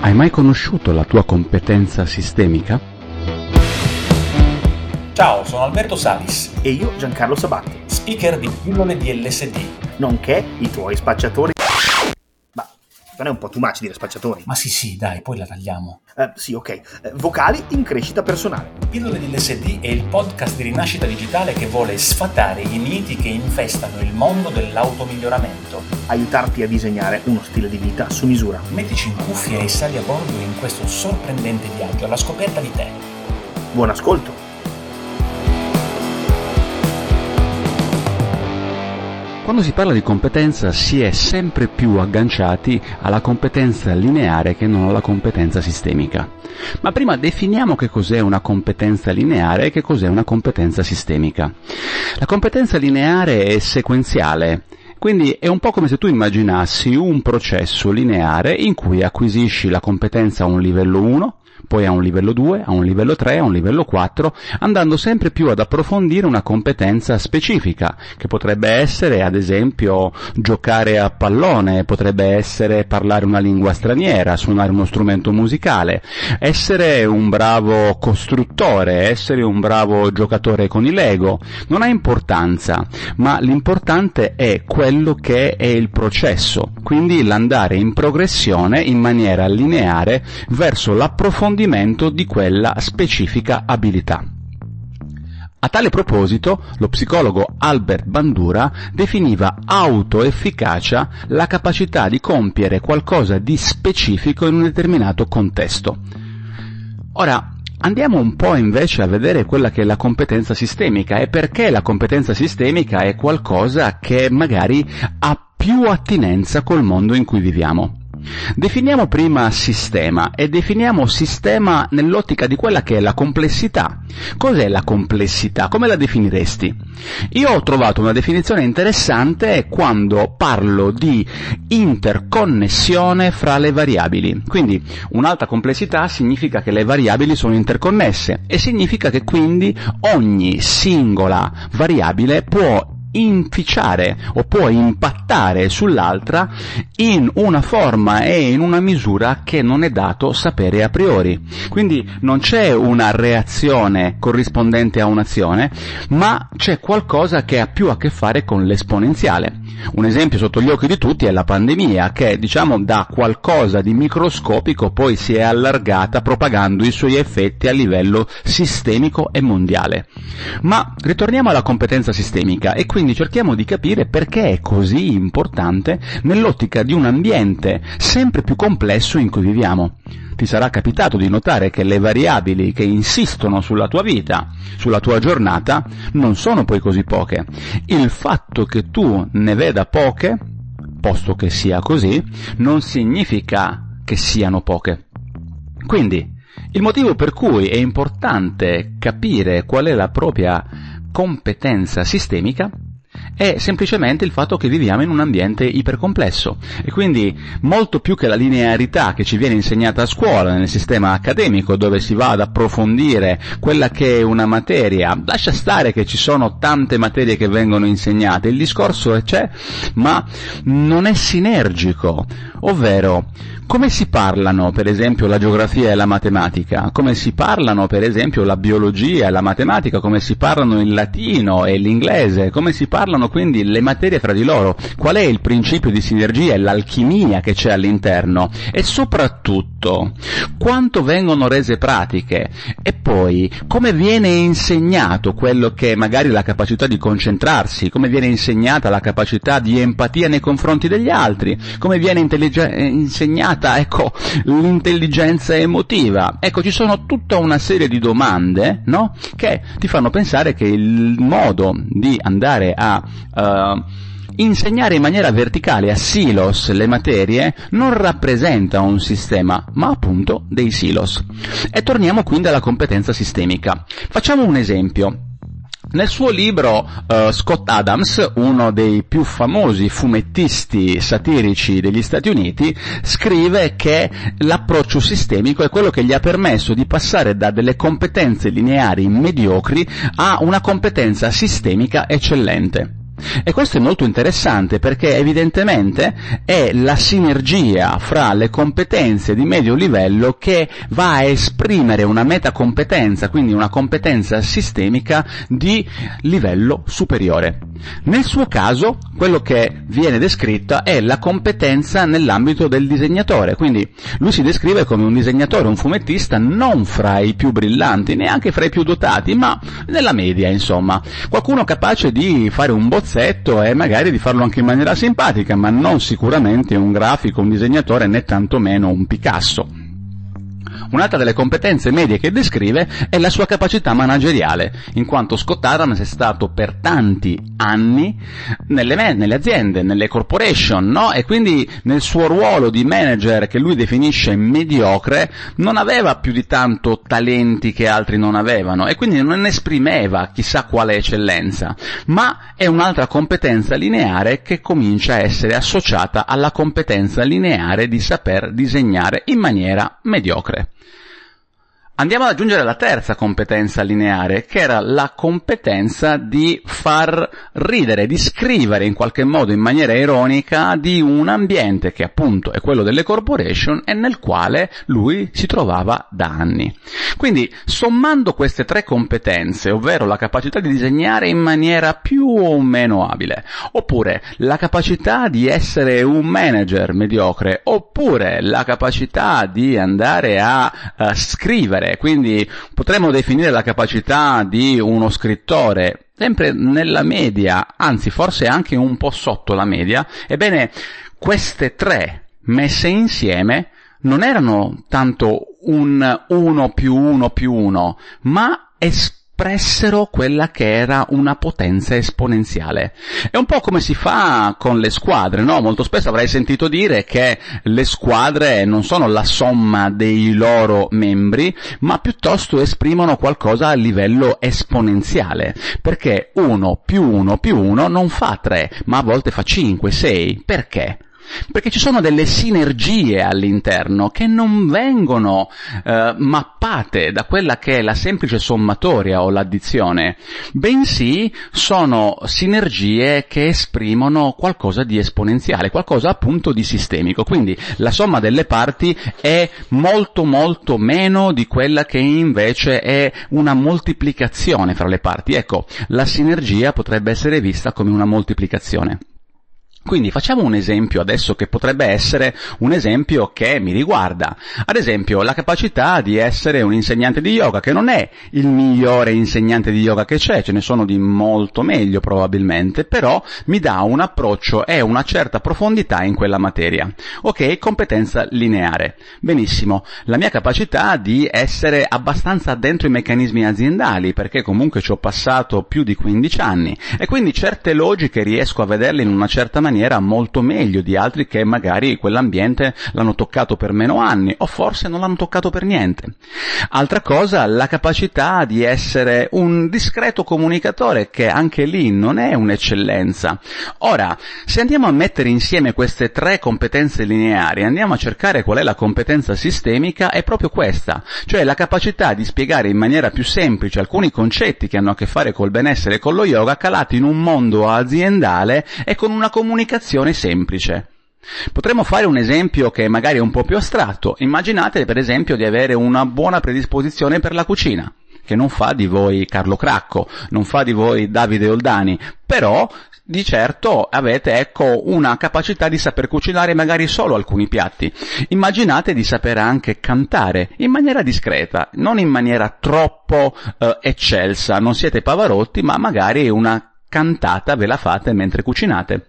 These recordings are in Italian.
Hai mai conosciuto la tua competenza sistemica? Ciao, sono Alberto Salis e io Giancarlo Sabatti, speaker di Pillole di LSD, nonché i tuoi spacciatori. Ma non è un po' too much dire spacciatori? Ma sì, dai, poi la tagliamo. Sì, ok. Vocali in crescita personale. Pillole di LSD è il podcast di rinascita digitale che vuole sfatare i miti che infestano il mondo dell'automiglioramento. Aiutarti a disegnare uno stile di vita su misura. Mettici in cuffia e sali a bordo in questo sorprendente viaggio alla scoperta di te. Buon ascolto! Quando si parla di competenza si è sempre più agganciati alla competenza lineare che non alla competenza sistemica. Ma prima definiamo che cos'è una competenza lineare e che cos'è una competenza sistemica. La competenza lineare è sequenziale. Quindi è un po' come se tu immaginassi un processo lineare in cui acquisisci la competenza a un livello 1, poi a un livello 2, a un livello 3, a un livello 4, andando sempre più ad approfondire una competenza specifica, che potrebbe essere, ad esempio, giocare a pallone, potrebbe essere parlare una lingua straniera, suonare uno strumento musicale, essere un bravo costruttore, essere un bravo giocatore con i Lego. Non ha importanza, ma l'importante è quello che è il processo, quindi l'andare in progressione in maniera lineare verso l'approfondimento di quella specifica abilità. A tale proposito, lo psicologo Albert Bandura definiva autoefficacia la capacità di compiere qualcosa di specifico in un determinato contesto. Ora, andiamo un po' invece a vedere quella che è la competenza sistemica e perché la competenza sistemica è qualcosa che magari ha più attinenza col mondo in cui viviamo. Definiamo prima sistema e definiamo sistema nell'ottica di quella che è la complessità. Cos'è la complessità? Come la definiresti? Io ho trovato una definizione interessante quando parlo di interconnessione fra le variabili. Quindi un'alta complessità significa che le variabili sono interconnesse e significa che quindi ogni singola variabile può inficiare o può impattare sull'altra in una forma e in una misura che non è dato sapere a priori. Quindi non c'è una reazione corrispondente a un'azione, ma c'è qualcosa che ha più a che fare con l'esponenziale. Un esempio sotto gli occhi di tutti è la pandemia, che da qualcosa di microscopico poi si è allargata propagando i suoi effetti a livello sistemico e mondiale. Ma ritorniamo alla competenza sistemica e quindi cerchiamo di capire perché è così importante nell'ottica di un ambiente sempre più complesso in cui viviamo. Ti sarà capitato di notare che le variabili che insistono sulla tua vita, sulla tua giornata, non sono poi così poche. Il fatto che tu ne veda poche, posto che sia così, non significa che siano poche. Quindi, il motivo per cui è importante capire qual è la propria competenza sistemica è semplicemente il fatto che viviamo in un ambiente ipercomplesso e quindi molto più che la linearità che ci viene insegnata a scuola nel sistema accademico dove si va ad approfondire quella che è una materia, lascia stare che ci sono tante materie che vengono insegnate, il discorso c'è ma non è sinergico, ovvero come si parlano per esempio la geografia e la matematica, come si parlano per esempio la biologia e la matematica, come si parlano il latino e l'inglese, come si parlano quindi le materie tra di loro, qual è il principio di sinergia e l'alchimia che c'è all'interno e soprattutto quanto vengono rese pratiche e poi come viene insegnato quello che è magari la capacità di concentrarsi, come viene insegnata la capacità di empatia nei confronti degli altri, come viene insegnata l'intelligenza emotiva. Ci sono tutta una serie di domande, che ti fanno pensare che il modo di andare a insegnare in maniera verticale a silos le materie non rappresenta un sistema, ma appunto dei silos. E torniamo quindi alla competenza sistemica. Facciamo un esempio. Nel suo libro Scott Adams, uno dei più famosi fumettisti satirici degli Stati Uniti, scrive che l'approccio sistemico è quello che gli ha permesso di passare da delle competenze lineari mediocri a una competenza sistemica eccellente. E questo è molto interessante perché evidentemente è la sinergia fra le competenze di medio livello che va a esprimere una metacompetenza, quindi una competenza sistemica di livello superiore. Nel suo caso, quello che viene descritta è la competenza nell'ambito del disegnatore, quindi lui si descrive come un disegnatore, un fumettista non fra i più brillanti, neanche fra i più dotati, ma nella media, insomma. Qualcuno capace di fare un bozzetto e magari di farlo anche in maniera simpatica, ma non sicuramente un grafico, un disegnatore, né tantomeno un Picasso. Un'altra delle competenze medie che descrive è la sua capacità manageriale, in quanto Scott Adams è stato per tanti anni nelle aziende, nelle corporation, no? E quindi nel suo ruolo di manager, che lui definisce mediocre, non aveva più di tanto talenti che altri non avevano, e quindi non esprimeva chissà quale eccellenza, ma è un'altra competenza lineare che comincia a essere associata alla competenza lineare di saper disegnare in maniera mediocre. Andiamo ad aggiungere la terza competenza lineare, che era la competenza di far ridere, di scrivere in qualche modo in maniera ironica di un ambiente che appunto è quello delle corporation e nel quale lui si trovava da anni. Quindi, sommando queste tre competenze, ovvero la capacità di disegnare in maniera più o meno abile, oppure la capacità di essere un manager mediocre, oppure la capacità di andare a scrivere, quindi potremmo definire la capacità di uno scrittore sempre nella media, anzi forse anche un po' sotto la media, ebbene queste tre messe insieme non erano tanto un 1 più 1 più 1, ma espressero quella che era una potenza esponenziale. È un po' come si fa con le squadre, no? Molto spesso avrai sentito dire che le squadre non sono la somma dei loro membri, ma piuttosto esprimono qualcosa a livello esponenziale, perché 1 più 1 più 1 non fa 3, ma a volte fa 5, 6. Perché? Perché ci sono delle sinergie all'interno che non vengono mappate da quella che è la semplice sommatoria o l'addizione, bensì sono sinergie che esprimono qualcosa di esponenziale, qualcosa appunto di sistemico. Quindi la somma delle parti è molto molto meno di quella che invece è una moltiplicazione fra le parti. Ecco, la sinergia potrebbe essere vista come una moltiplicazione. Quindi facciamo un esempio adesso che potrebbe essere un esempio che mi riguarda. Ad esempio, la capacità di essere un insegnante di yoga, che non è il migliore insegnante di yoga che c'è, ce ne sono di molto meglio probabilmente, però mi dà un approccio e una certa profondità in quella materia. Ok, competenza lineare. Benissimo, la mia capacità di essere abbastanza dentro i meccanismi aziendali, perché comunque ci ho passato più di 15 anni, e quindi certe logiche riesco a vederle in una certa maniera molto meglio di altri che magari quell'ambiente l'hanno toccato per meno anni o forse non l'hanno toccato per niente. Altra cosa, la capacità di essere un discreto comunicatore, che anche lì non è un'eccellenza. Ora, se andiamo a mettere insieme queste tre competenze lineari, andiamo a cercare qual è la competenza sistemica, è proprio questa, cioè la capacità di spiegare in maniera più semplice alcuni concetti che hanno a che fare col benessere e con lo yoga, calati in un mondo aziendale e con una comunicazione semplice. Potremmo fare un esempio che magari è un po' più astratto. Immaginate per esempio di avere una buona predisposizione per la cucina, che non fa di voi Carlo Cracco, non fa di voi Davide Oldani, però di certo avete una capacità di saper cucinare magari solo alcuni piatti. Immaginate di saper anche cantare in maniera discreta, non in maniera troppo eccelsa, non siete Pavarotti, ma magari una cantata ve la fate mentre cucinate.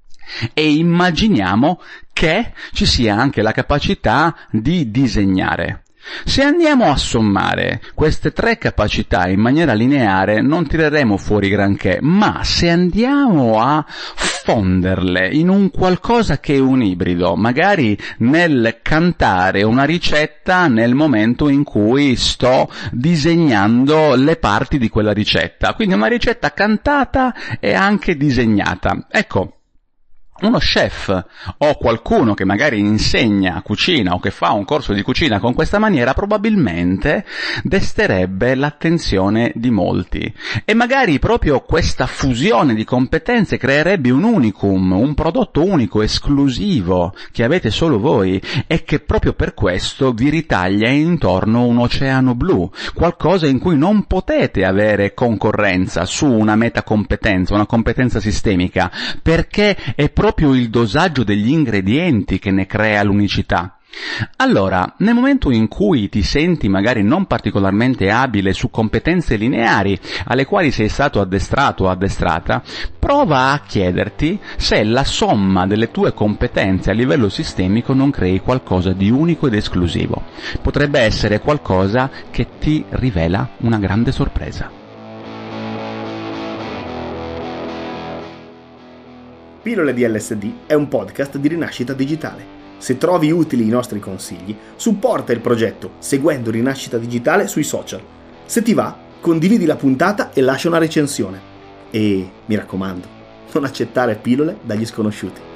E immaginiamo che ci sia anche la capacità di disegnare. Se andiamo a sommare queste tre capacità in maniera lineare non tireremo fuori granché, ma se andiamo a fonderle in un qualcosa che è un ibrido, magari nel cantare una ricetta nel momento in cui sto disegnando le parti di quella ricetta, quindi una ricetta cantata e anche disegnata, ecco, uno chef o qualcuno che magari insegna cucina o che fa un corso di cucina con questa maniera probabilmente desterebbe l'attenzione di molti, e magari proprio questa fusione di competenze creerebbe un unicum, un prodotto unico, esclusivo, che avete solo voi e che proprio per questo vi ritaglia intorno un oceano blu, qualcosa in cui non potete avere concorrenza su una metacompetenza, una competenza sistemica, perché è proprio il dosaggio degli ingredienti che ne crea l'unicità. Allora, nel momento in cui ti senti magari non particolarmente abile su competenze lineari alle quali sei stato addestrato o addestrata, prova a chiederti se la somma delle tue competenze a livello sistemico non crei qualcosa di unico ed esclusivo. Potrebbe essere qualcosa che ti rivela una grande sorpresa. Pillole di LSD è un podcast di Rinascita Digitale. Se trovi utili i nostri consigli, supporta il progetto seguendo Rinascita Digitale sui social. Se ti va, condividi la puntata e lascia una recensione. E, mi raccomando, non accettare pillole dagli sconosciuti.